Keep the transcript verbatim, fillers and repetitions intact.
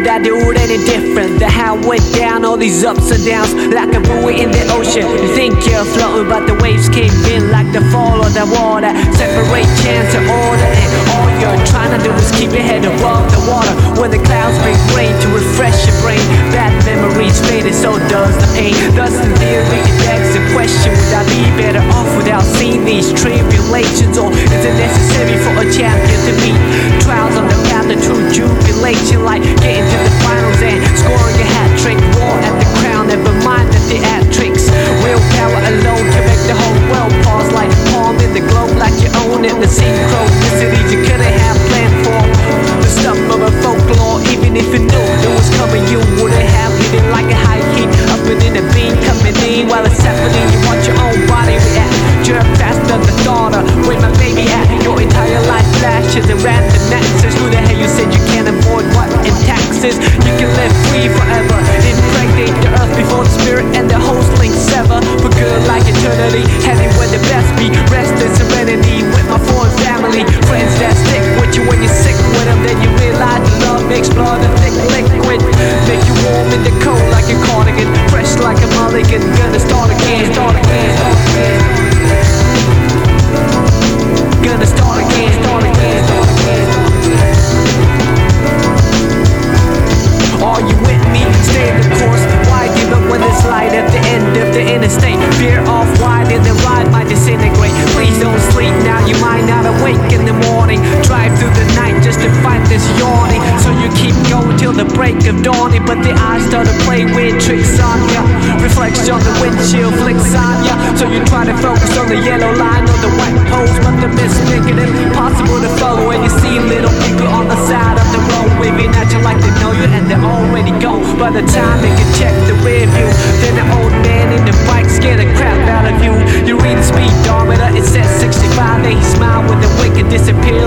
would I do it any different than how I went down all these ups and downs like a buoy in the ocean? You think you're floating, but the waves came in like the fall of the water. Separate chance and order, and all you're trying to do is keep your head above the water. When the clouds bring rain to refresh your brain, bad memories fade and so does the pain. Thus in theory it begs the question, would I be better off without seeing these tribulations? Or is it necessary for a champion to meet trials on the path to true jubilation, like getting to the finals and scoring a hat trick? War at the crown, never mind the theatrics. Willpower alone can make the whole world pause, like palm in the globe, like you own it. The synchronicities you couldn't have planned for, the stuff of a folklore. Even if you knew it was coming, you wouldn't have hit it like a high heat up and in a beam coming in while it's happening. You watch your own body react, jerk faster the thought of where my baby at. Your entire life flashes and random access. Who the hell you said you can't avoid what in taxes? You can live free forever, impregnate the earth before the spirit and the host link sever. For good like eternity, heading where the best be. Rest in serenity with my foreign family, friends that stick with you when you're sick with them. Then you realize the love makes blood a thick liquid, make you warm in the cold like a cardigan, fresh like a mulligan. Gonna start again, start again, start again. Gonna start again, start again, start again. Are you with me? Stay the course. Why give up when there's light at the end of the interstate? Fear off wide and the ride might disintegrate. Please don't sleep now, you might not awake in the morning. Drive through the night just to find this yawning. So you keep going till the break of dawning, but the eyes start to play weird tricks on ya. Reflects on the windshield flicks on ya. So you try to focus on the yellow line or the white poles, but the mismaking it impossible to follow. And you see little people on the side of the road waving at you like they know you and they're already gone. By the time they can check the rear view, then the old man in the bike scared the crap out of you. You read the speedometer, it says sixty-five, then he smiled with a wink and disappeared